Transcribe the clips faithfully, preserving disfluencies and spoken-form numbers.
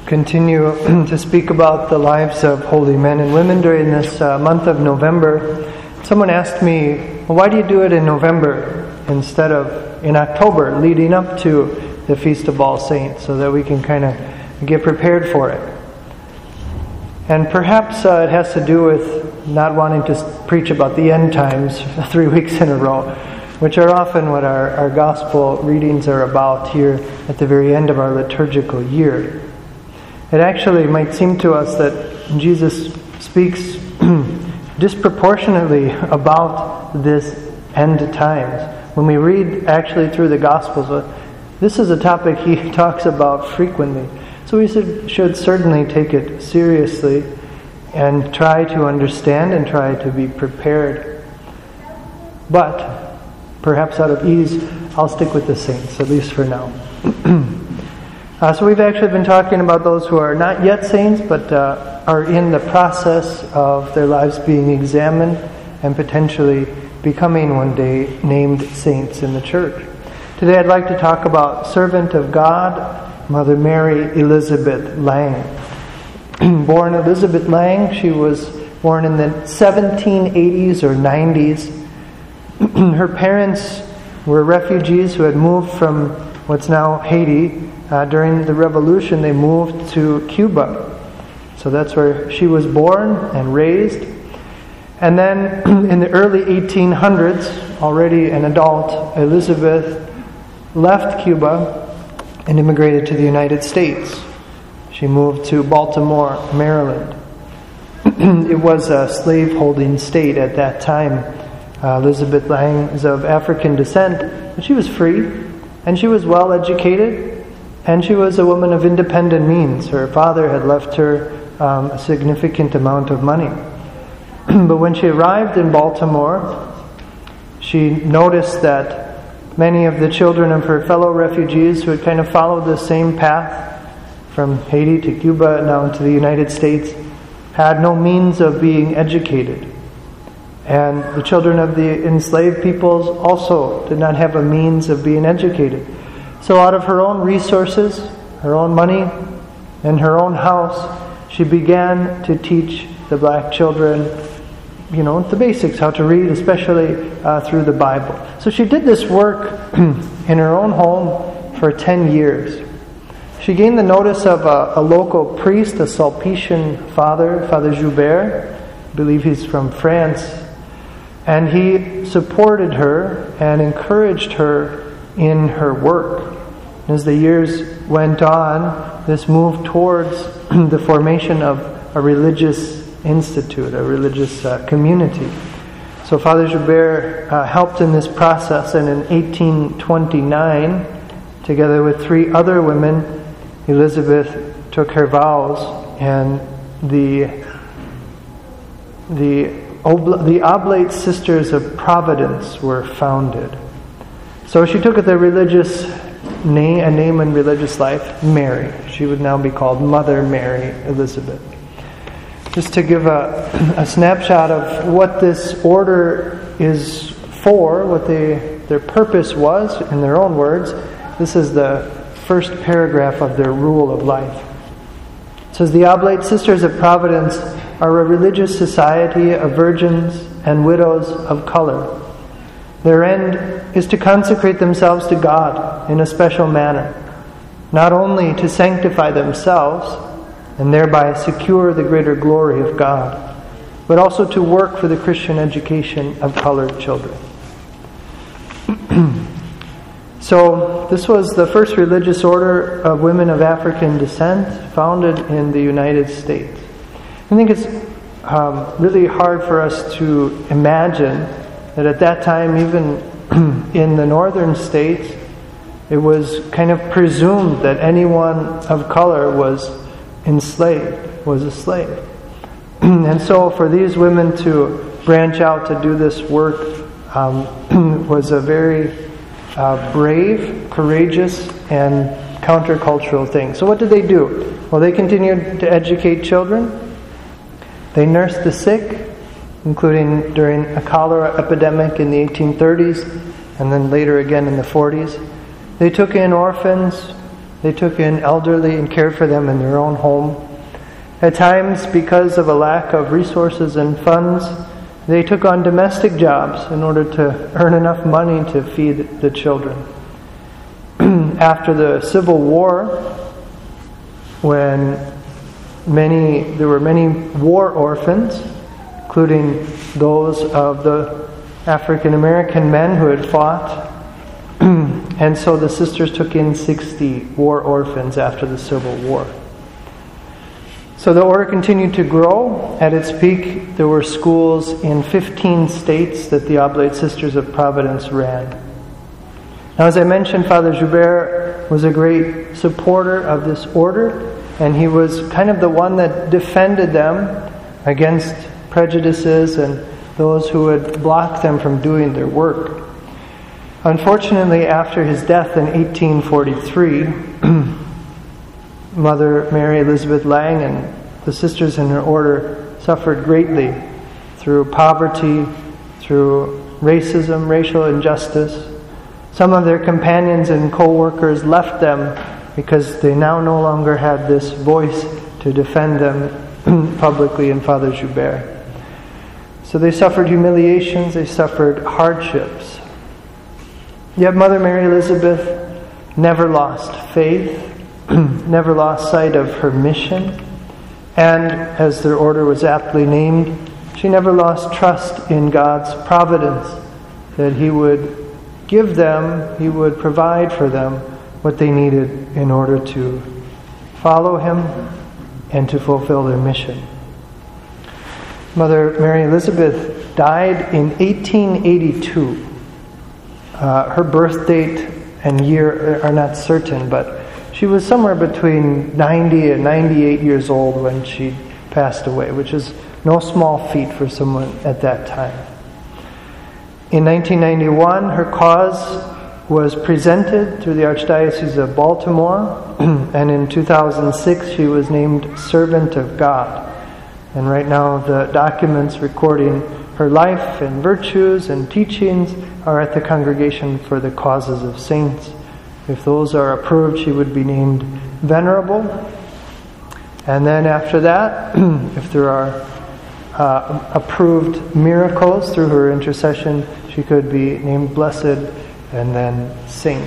continue to speak about the lives of holy men and women during this uh, month of November. Someone asked me, well, why do you do it in November instead of in October, leading up to the Feast of All Saints, so that we can kind of get prepared for it? And perhaps uh, it has to do with not wanting to preach about the end times three weeks in a row, which are often what our, our gospel readings are about here at the very end of our liturgical year. It actually might seem to us that Jesus speaks disproportionately about this end times. When we read actually through the Gospels, this is a topic he talks about frequently. So we should, should certainly take it seriously and try to understand and try to be prepared. But perhaps out of ease, I'll stick with the saints, at least for now. Uh, so we've actually been talking about those who are not yet saints, but uh, are in the process of their lives being examined and potentially becoming one day named saints in the church. Today I'd like to talk about servant of God, Mother Mary Elizabeth Lang. Born Elizabeth Lang, she was born in the seventeen eighties or nineties. Her parents were refugees who had moved from what's now Haiti. Uh, during the revolution, they moved to Cuba. So that's where she was born and raised. And then in the early eighteen hundreds, already an adult, Elizabeth left Cuba and immigrated to the United States. She moved to Baltimore, Maryland. It was a slave-holding state at that time. Uh, Elizabeth Lang is of African descent, but she was free, and she was well educated. And she was a woman of independent means. Her father had left her um, a significant amount of money. But when she arrived in Baltimore, she noticed that many of the children of her fellow refugees who had kind of followed the same path from Haiti to Cuba, now to the United States, had no means of being educated. And the children of the enslaved peoples also did not have a means of being educated. So out of her own resources, her own money, and her own house, she began to teach the black children, you know, the basics, how to read, especially uh, through the Bible. So she did this work in her own home for ten years. She gained the notice of a, a local priest, a Sulpician father, Father Joubert. I believe he's from France. And he supported her and encouraged her in her work. As the years went on, this moved towards the formation of a religious institute, a religious uh, community. So Father Joubert uh, helped in this process, and in eighteen twenty-nine, together with three other women, Elizabeth took her vows, and the the, Obla- the Oblate Sisters of Providence were founded. So she took the religious name, a name in religious life, Mary. She would now be called Mother Mary Elizabeth. Just to give a, a snapshot of what this order is for, what they, their purpose was, in their own words, this is the first paragraph of their rule of life. It says, the Oblate Sisters of Providence are a religious society of virgins and widows of color. Their end is to consecrate themselves to God in a special manner, not only to sanctify themselves and thereby secure the greater glory of God, but also to work for the Christian education of colored children. So this was the first religious order of women of African descent founded in the United States. I think it's um, really hard for us to imagine that at that time, even in the northern states, it was kind of presumed that anyone of color was enslaved, was a slave. And so for these women to branch out to do this work um, was a very uh, brave, courageous, and countercultural thing. So what did they do? Well, they continued to educate children. They nursed the sick, including during a cholera epidemic in the eighteen thirties, and then later again in the forties. They took in orphans, They took in elderly and cared for them in their own home. At times, because of a lack of resources and funds, they took on domestic jobs in order to earn enough money to feed the children. After the Civil War, when many there were many war orphans, including those of the African American men who had fought, and so the sisters took in sixty war orphans after the Civil War. So the order continued to grow. At its peak, there were schools in fifteen states that the Oblate Sisters of Providence ran. Now, as I mentioned, Father Joubert was a great supporter of this order, and he was kind of the one that defended them against prejudices and those who would block them from doing their work. Unfortunately, after his death in eighteen forty-three, Mother Mary Elizabeth Lang and the sisters in her order suffered greatly through poverty, through racism, racial injustice. Some of their companions and co-workers left them because they now no longer had this voice to defend them publicly in Father Joubert. So they suffered humiliations, they suffered hardships. Yet Mother Mary Elizabeth never lost faith, never lost sight of her mission, and, as their order was aptly named, she never lost trust in God's providence, that He would give them, He would provide for them what they needed in order to follow Him and to fulfill their mission. Mother Mary Elizabeth died in eighteen eighty-two. Uh, her birth date and year are not certain, but she was somewhere between ninety and ninety-eight years old when she passed away, which is no small feat for someone at that time. In nineteen ninety-one, her cause was presented through the Archdiocese of Baltimore, and in two thousand six she was named Servant of God. And right now the documents recording her life and virtues and teachings are at the Congregation for the Causes of Saints. If those are approved, she would be named Venerable. And then after that, if there are uh, approved miracles through her intercession, she could be named Blessed and then Saint.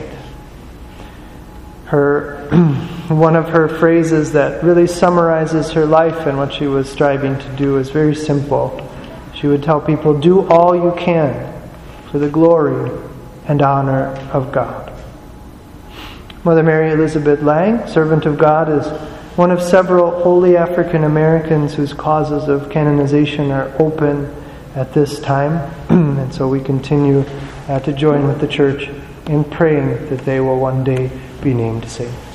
Her one of her phrases that really summarizes her life and what she was striving to do is very simple. She would tell people, do all you can for the glory and honor of God. Mother Mary Elizabeth Lang, Servant of God, is one of several holy African Americans whose causes of canonization are open at this time. And so we continue uh, to join with the Church in praying that they will one day be named saints.